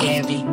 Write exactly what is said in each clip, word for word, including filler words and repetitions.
Heavy.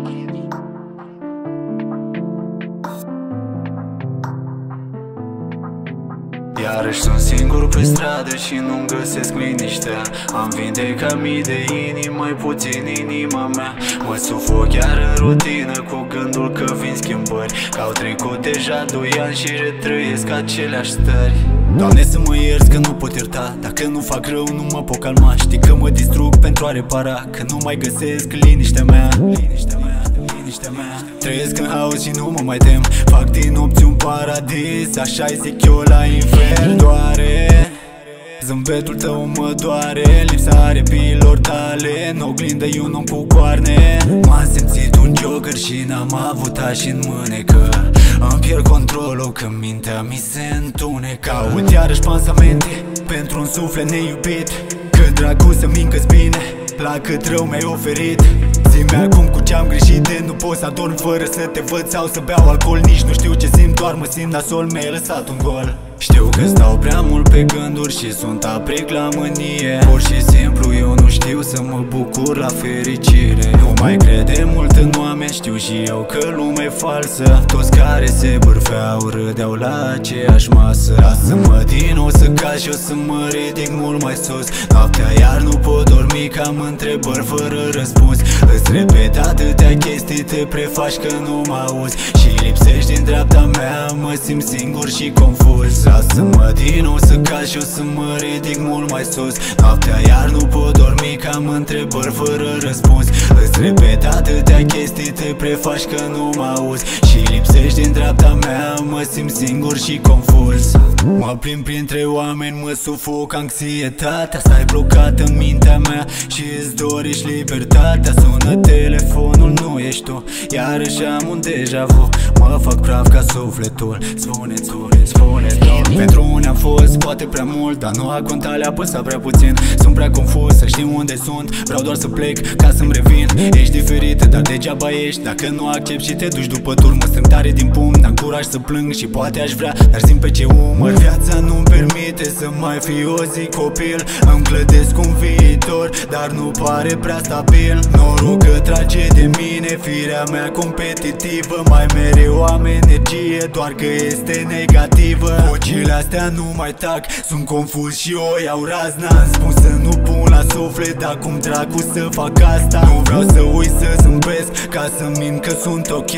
Iarăși sunt singur pe stradă și nu-mi găsesc liniștea. Am vindecat mii de inimi, mai puțin inima mea. Mă sufoc chiar în rutină cu gândul că vin schimbări, că au trecut deja doi ani și retrăiesc aceleași stări. Doamne, să mă ierți că nu pot ierta, dacă nu fac rău nu mă pot calma. Știi că mă distrug pentru a repara, că nu mai găsesc liniștea mea. Liniștea mea, liniștea mea. Trăiesc în haos și nu mă mai tem, fac din nopți un paradis, așa-i zic eu la infern. Doare zâmbetul tău, mă doare lipsa aripilor tale, în oglindă e un om cu coarne. M-am simțit un joker și n-am avut așa în mânecă. Îmi pierd controlul când mintea mi se întunecă. Caut iarăși pansamente pentru un suflet neiubit, că dracu să mincă-ți bine, la cât rău mi-ai oferit. Zi-mi acum cu ce-am greșit, de nu pot să adorm fără să te văd sau să beau alcool. Nici nu știu ce simt, doar mă simt nasol, mi-ai lăsat un gol. Știu că stau prea mult pe gânduri și sunt apric la mânie. Pur și simplu eu nu știu să mă bucur la fericire. Nu mai crede mult în oameni, știu și eu că lumea e falsă. Toți care se bârfeau râdeau la aceeași masă. Lasă-mă din nou să cazi și o să mă ridic mult mai sus. Noaptea iar nu pot dormi, că am întrebări fără răspuns. Îți repet atâtea chestii, te prefaci că nu mă auzi și lipsești din dreapta mea, mă simt singur și confuz. Lasă-mă din nou să cazi și o să mă ridic mult mai sus. Noaptea iar nu pot dormi, că am întrebări fără răspuns. Îți repet atâtea chestii, te prefaci că nu mă auzi și lipsești din dreapta mea, mă simt singur și confuz. Mă plimb printre oameni, mă sufoc anxietatea, stai blocat în mintea mea și îți dorești libertatea. Sună telefonul, nu ești tu, iarăși am un deja vu. Mă fac praf ca sufletul, spune-ți, spune-ți. Pentru unii am fost poate prea mult, dar nu a contat, le-a apăsat prea puțin. Sunt prea confuz să știu unde sunt, vreau doar să plec ca să-mi revin. Ești diferit, dar degeaba ești dacă nu accepti și te duci după tur. Mă strâng tare din pumn, n-am curaj să plâng și poate aș vrea, dar simt pe ce umăr. Viața nu-mi permite să mai fiu o zi copil. Îmi clădesc un viitor, dar nu pare prea stabil. Norul că trage de mine, firea mea competitivă. Mai mereu am energie, doar că este negativă. Vocile astea nu mai tac, sunt confuz și o iau razna. Am spus să nu pun la suflet, dar cum dracu să fac asta? Nu vreau să uit să zâmbesc, ca să mint că sunt ok.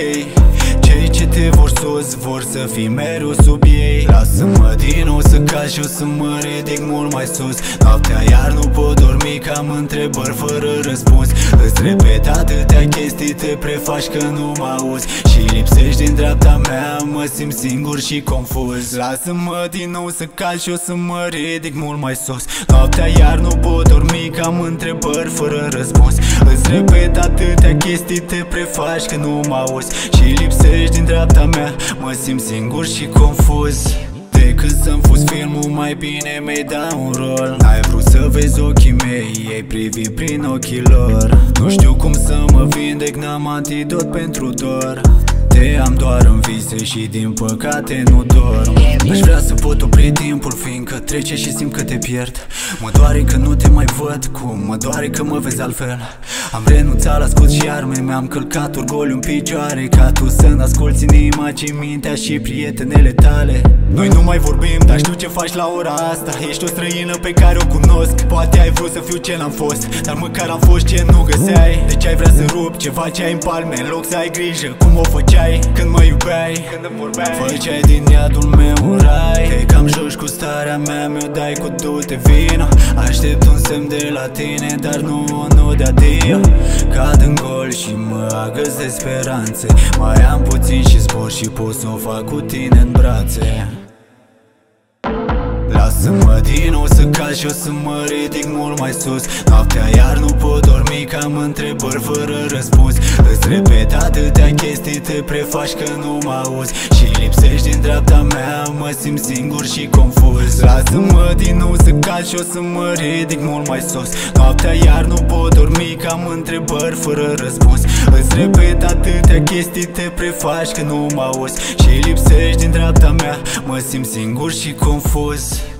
Cei ce te vor sus vor să fii mereu sub ei. Lasă-mă din nou să cazi și o să mă ridic mult mai sus. Noaptea iar nu pot dormi, că am întrebări fără răspuns. Îți repet atâtea chestii, te prefaci că nu mă auzi și lipsești din dreapta mea, mă simt singur și confuz. Lasă-mă din nou să cazi și o să mă ridic mult mai sus. Noaptea iar nu pot dormi, că am întrebări fără răspuns. Îți repet atâtea chestii, te prefaci că nu mă auzi și lipsești din dreapta mea, mă simt singur și confuz. Decât să-mi fuzi filmul, mai bine mi-ai da un rol. N-ai vrut să vezi ochii mei, ei privi prin ochii lor. Nu știu cum să mă vindec, n-am antidot pentru dor. Te am doar în vise și din păcate nu dorm. Aș vrea să pot opri timpul, fiindcă trece și simt că te pierd. Mă doare că nu te mai văd, cum mă doare că mă vezi altfel. Am renunțat la scut și arme, mi-am călcat orgoliu în picioare, ca tu să-mi asculți inima, ci mintea și prietenele tale. Noi nu mai vorbim, dar știu ce faci la ora asta. Ești o străină pe care o cunosc. Poate ai vrut să fiu ce n-am fost, dar măcar am fost ce nu găseai. Deci ai vrea să rup ceva ce ai în palme, în loc să ai grijă cum o făceai când mă iubeai, când îmi vorbeai. Făceai din iadul meu un rai. Te cam joci cu starea mea, mi-o dai cu du-te vino. Aștept un semn de la tine, dar nu, nu de adio. Cad în gol și mă agăs de speranțe. Mai am puțin și zbor și pot să o fac cu tine în brațe. Lasă-mă din nou să cazi și o să mă ridic mult mai sus. Noaptea iar nu pot dormi, că am întrebări fără răspuns. Îți repet atâtea chestii, te prefaci că nu mă auzi și lipsești din dreapta mea, mă simt singur și confuz. Lasă-mă din nou să cazi și o să mă ridic mult mai sus. Noaptea iar nu pot dormi, că am întrebări fără răspuns. Îți repet atâtea chestii, te prefaci că nu mă auzi și lipsești din dreapta mea, mă simt singur și confuz.